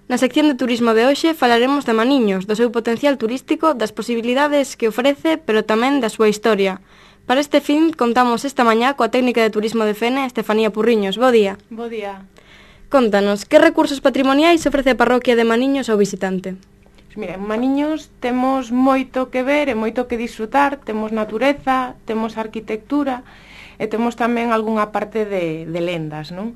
Na sección de turismo de hoxe falaremos de Maniños, do seu potencial turístico, das posibilidades que ofrece, pero tamén da súa historia. Para este fin, contamos esta mañá coa técnica de turismo de Fene, Estefanía Purriños. Bo día. Bo día. Contanos, que recursos patrimoniais ofrece a parroquia de Maniños ao visitante? Mira, en Maniños temos moito que ver e moito que disfrutar, temos natureza, temos arquitectura e temos tamén algunha parte de lendas, non?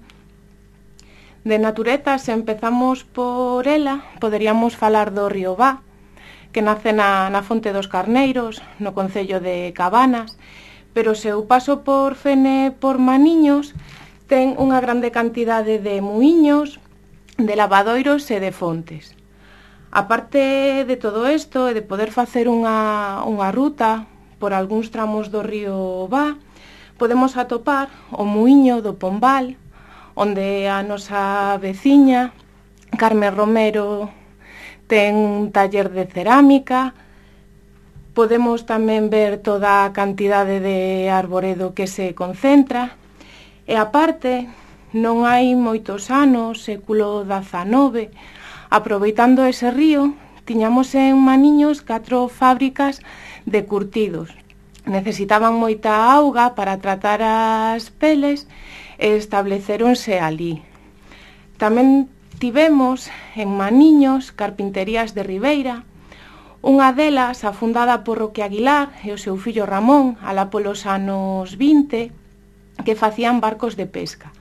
De natureza, se empezamos por ela, poderíamos falar do río Vá, que nace na Fonte dos Carneiros, no concello de Cabanas, pero o seu paso por Fene por Maniños ten unha grande cantidade de muiños, de lavadoiros e de fontes. A parte de todo isto e de poder facer unha ruta por algúns tramos do río Vá, podemos atopar o muiño do Pombal, onde a nosa veciña, Carmen Romero, ten un taller de cerámica. Podemos tamén ver toda a cantidade de arboredo que se concentra. E aparte, non hai moitos anos, século XIX, aproveitando ese río, tiñamos en Maniños 4 fábricas de curtidos. Necesitaban moita auga para tratar as peles e establecéronse ali. Tamén tivemos en Maniños carpinterías de Ribeira, unha delas afundada por Roque Aguilar e o seu fillo Ramón, alá polos anos 20, que facían barcos de pesca.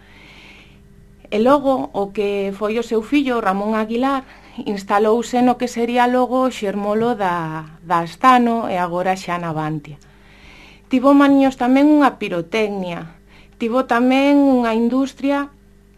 E logo, o que foi o seu fillo, Ramón Aguilar, instalouse no que sería logo o xermolo da Astano e agora xa Navantia. Tivo Maniños tamén unha pirotecnia, tivo tamén unha industria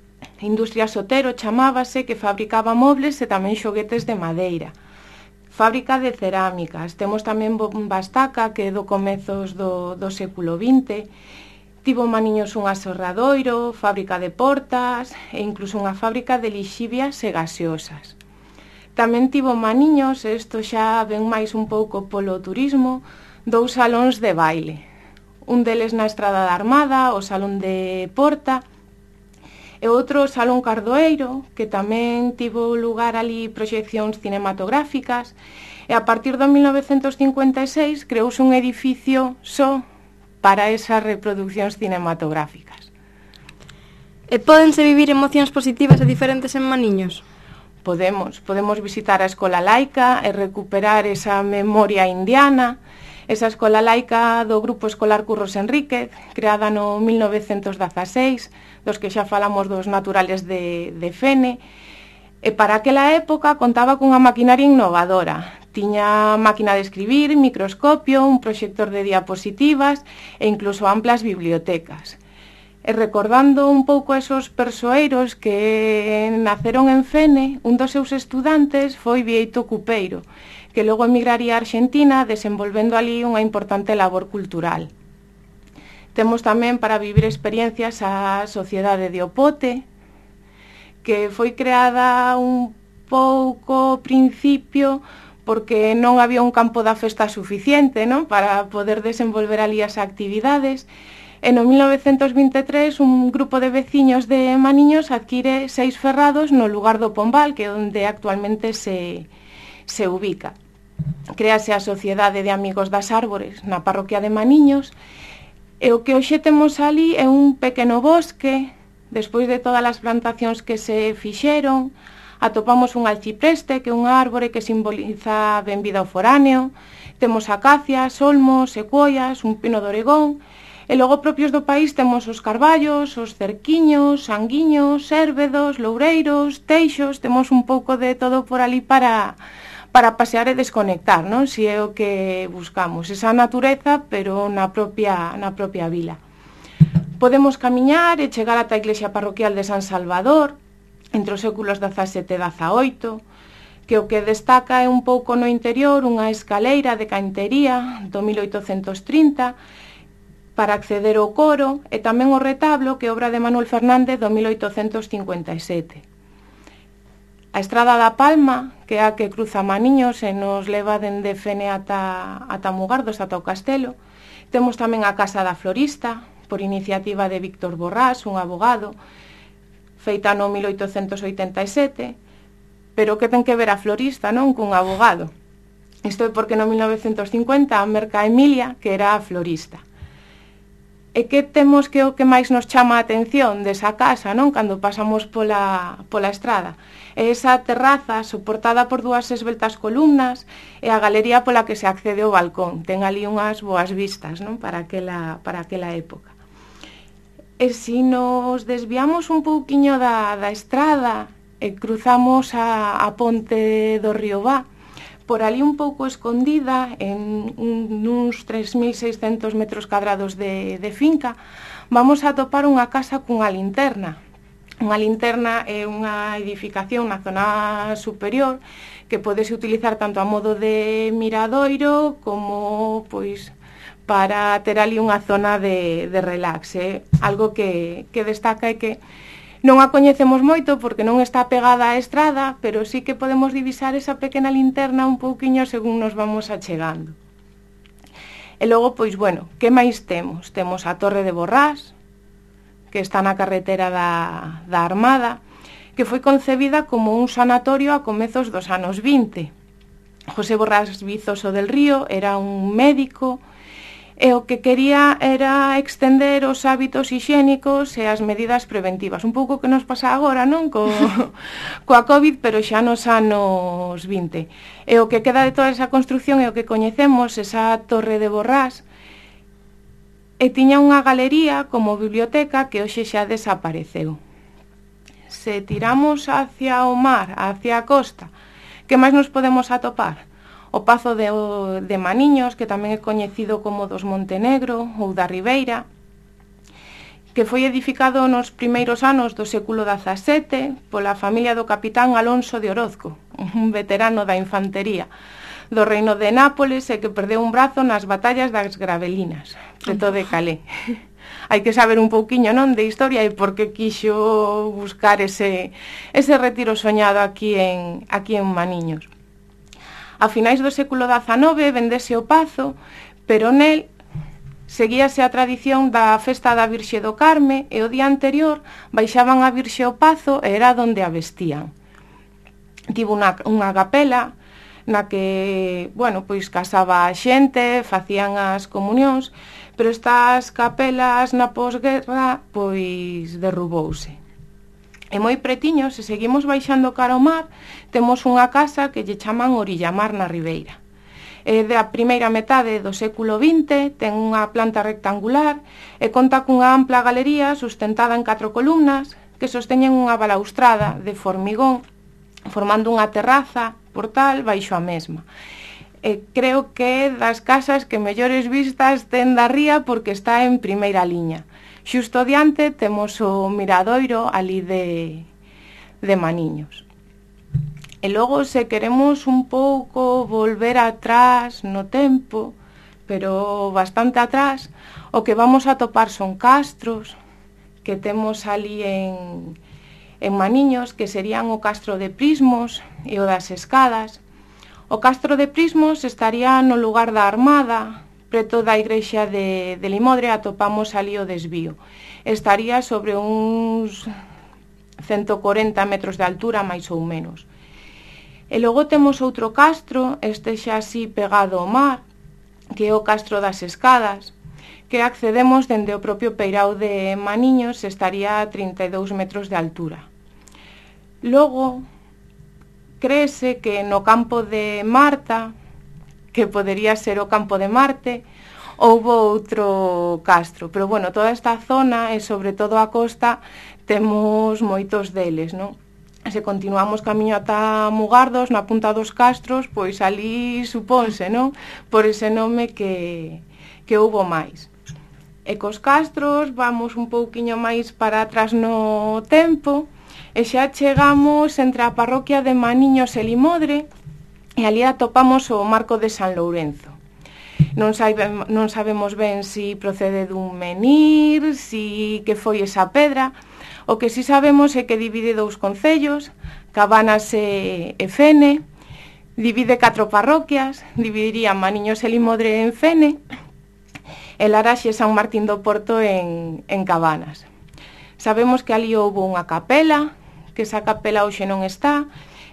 Sotero chamábase, que fabricaba mobles e tamén xoguetes de madeira. Fábrica de cerámicas, temos tamén Bastaca, que é do comezos do século XX, tivo Maniños un aserradoiro, fábrica de portas e incluso unha fábrica de lixivias e gaseosas. Tamén tivo Maniños, e isto xa ven máis un pouco polo turismo, 2 salóns de baile. Un deles na Estrada da Armada, o Salón de Porta, e outro o Salón Cardoeiro, que tamén tivo lugar ali proxeccións cinematográficas, e a partir do 1956 creouse un edificio só para esas reproduccións cinematográficas. E pódense vivir emocións positivas e diferentes en Maniños? Podemos visitar a escola laica e recuperar esa memoria indiana, esa escola laica do Grupo Escolar Curros Enríquez, creada no 1916, dos que xa falamos dos naturales de Fene, e para aquela época contaba cunha maquinaria innovadora. Tiña máquina de escribir, microscopio, un proxector de diapositivas e incluso amplas bibliotecas. E recordando un pouco esos persoeiros que naceron en Fene, un dos seus estudantes foi Bieito Cupeiro, que logo emigraría a Argentina desenvolvendo ali unha importante labor cultural. Temos tamén para vivir experiencias a Sociedade de Opote, que foi creada un pouco ao principio porque non había un campo da festa suficiente, non, para poder desenvolver ali as actividades. E no 1923 un grupo de veciños de Maniños adquire 6 ferrados no lugar do Pombal, que é onde actualmente se ubica. Créase a Sociedade de Amigos das Árbores na parroquia de Maniños, e o que hoxe temos ali é un pequeno bosque. Despois de todas as plantacións que se fixeron, atopamos un alcipreste, que é unha árbore que simboliza a benvida ao foráneo, temos acacias, olmos, secuoias, un pino de Oregón, e logo propios do país temos os carballos, os cerquiños, sanguiños, érvedos, loureiros, teixos, temos un pouco de todo por ali para pasear e desconectar, non? Si é o que buscamos, esa natureza, pero na propia vila. Podemos camiñar e chegar ata a iglesia parroquial de San Salvador, entre os séculos XVII e XVIII, que o que destaca é un pouco no interior unha escaleira de cantería do 1830 para acceder ao coro, e tamén o retablo, que é obra de Manuel Fernández do 1857. A Estrada da Palma, que é a que cruza Maniños e nos leva dende Fene ata Mugardos, ata o castelo. Temos tamén a Casa da Florista, por iniciativa de Víctor Borrás, un abogado, feita no 1887. pero que ten que ver a florista, non, cun abogado? Isto é porque no 1950 merca Emilia, que era a florista. E que temos que o que máis nos chama a atención desa casa, non, cando pasamos pola estrada? É esa terraza soportada por dúas esbeltas columnas e a galería pola que se accede ao balcón. Ten ali unhas boas vistas, non, para aquela época. E se nos desviamos un pouquiño da estrada e cruzamos a ponte do río Vá, por ali un pouco escondida, en uns 3.600 metros cadrados de finca, vamos a topar unha casa cunha linterna. Unha linterna é unha edificación na zona superior que podese utilizar tanto a modo de miradoiro como pois para ter ali unha zona de relax. Algo que destaca é que non a coñecemos moito porque non está pegada á estrada, pero sí que podemos divisar esa pequena linterna un pouquiño según nos vamos achegando. E logo, pois, bueno, que máis temos? Temos a Torre de Borrás, que está na carretera da Armada, que foi concebida como un sanatorio a comezos dos anos 20. José Borrás Vizoso del Río era un médico e o que quería era extender os hábitos hixiénicos e as medidas preventivas. Un pouco que nos pasa agora, non? Coa COVID, pero xa nos anos 20. E o que queda de toda esa construcción é o que coñecemos, esa Torre de Borrás, e tiña unha galería como biblioteca que hoxe xa desapareceu. Se tiramos hacia o mar, hacia a costa, que máis nos podemos atopar? O Pazo de Maniños, que tamén é coñecido como dos Montenegro ou da Ribeira, que foi edificado nos primeiros anos do século XVII pola familia do capitán Alonso de Orozco, un veterano da infantería do reino de Nápoles e que perdeu un brazo nas batallas das Gravelinas, preto de Calais. Hai que saber un pouquiño, non, de historia e por que quixo buscar ese retiro soñado aquí en Maniños. A finais do século XIX vendese o Pazo, pero nel seguíase a tradición da festa da Virxe do Carme e o día anterior baixaban a Virxe ao Pazo e era onde a vestían. Tivo unha capela na que, bueno, pois casaba a xente, facían as comunións, pero estas capelas na posguerra pois derrubouse. E moi pretiño, se seguimos baixando cara ao mar, temos unha casa que lle chaman Orillamar na Ribeira. É da primeira metade do século XX, ten unha planta rectangular e conta cunha ampla galería sustentada en 4 columnas que sosteñen unha balaustrada de formigón, formando unha terraza, portal, baixo a mesma. E creo que é das casas que mellores vistas ten da ría porque está en primeira liña. Xusto diante temos o miradoiro ali de Maniños. E logo, se queremos un pouco volver atrás no tempo, pero bastante atrás, o que vamos a topar son castros que temos ali en Maniños, que serían o Castro de Prismos e o das Escadas. O Castro de Prismos estaría no lugar da Armada, preto da igrexa de Limodre, atopamos ali o desvío. Estaría sobre uns 140 metros de altura, máis ou menos. E logo temos outro castro, este xa así pegado ao mar, que é o Castro das Escadas, que accedemos dende o propio peirao de Maniños, estaría a 32 metros de altura. Logo, créese que no campo de Marta, que podería ser o campo de Marte, houbo outro castro, pero bueno, toda esta zona e sobre todo a costa temos moitos deles, non? Se continuamos camiño ata Mugardos, na punta dos castros, pois ali supónse, non? Por ese nome que houbo máis. E cos castros vamos un pouquiño máis para atrás no tempo e xa chegamos entre a parroquia de Maniños e Limodre e ali atopamos o Marco de San Lourenzo. Non sabemos ben se procede dun menir, si que foi esa pedra. O que si sabemos é que divide 2 concellos, Cabanas e Fene, divide 4 parroquias, dividiría Maniños e Limodre en Fene, e Laraxe e San Martín do Porto en Cabanas. Sabemos que ali houve unha capela, que esa capela hoxe non está,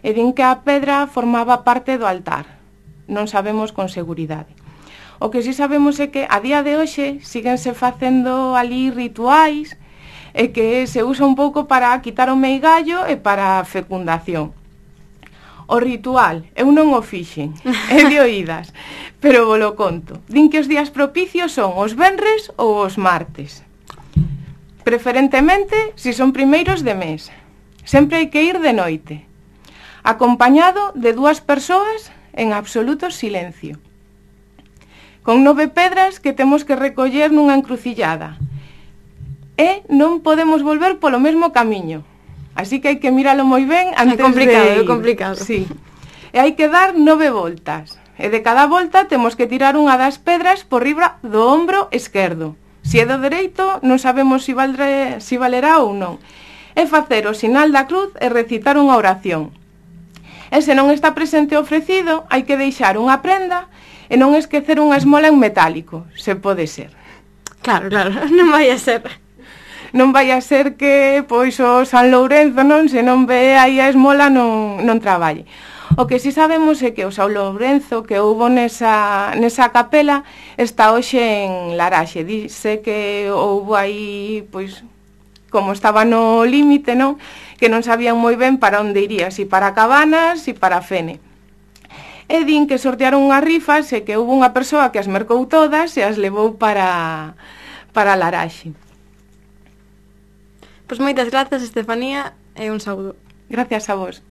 e din que a pedra formaba parte do altar. Non sabemos con seguridade. O que si sabemos é que a día de hoxe síguense facendo ali rituais e que se usa un pouco para quitar o meigallo e para a fecundación. O ritual, eu non o fixen, é de oídas, pero vos lo conto. Din que os días propicios son os venres ou os martes. Preferentemente, si son primeiros de mes. Sempre hai que ir de noite, acompañado de 2 persoas en absoluto silencio, con 9 pedras que temos que recoller nunha encrucillada. E non podemos volver polo mesmo camiño. Así que hai que miralo moi ben antes de ir. É complicado. Sí. E hai que dar 9 voltas. E de cada volta temos que tirar unha das pedras por riba do ombro esquerdo. Se é do dereito, non sabemos si valerá ou non. E facer o sinal da cruz e recitar unha oración. E se non está presente o ofrecido, hai que deixar unha prenda e non esquecer unha esmola en metálico, se pode ser. Claro, non vai a ser. Non vai a ser que, pois, o San Lourenzo, non, se non ve aí a esmola, non traballe. O que si sabemos é que o San Lourenzo que houbo nesa capela está hoxe en Laraxe. Dice que houbo aí, pois, como estaba no límite, non? Que non sabían moi ben para onde iría, si para Cabanas, si para Fene. E din que sortearon unhas rifas e que houve unha persoa que as mercou todas e as levou para Laraxe. Pois moitas grazas, Estefanía, e un saúdo. Gracias a vos.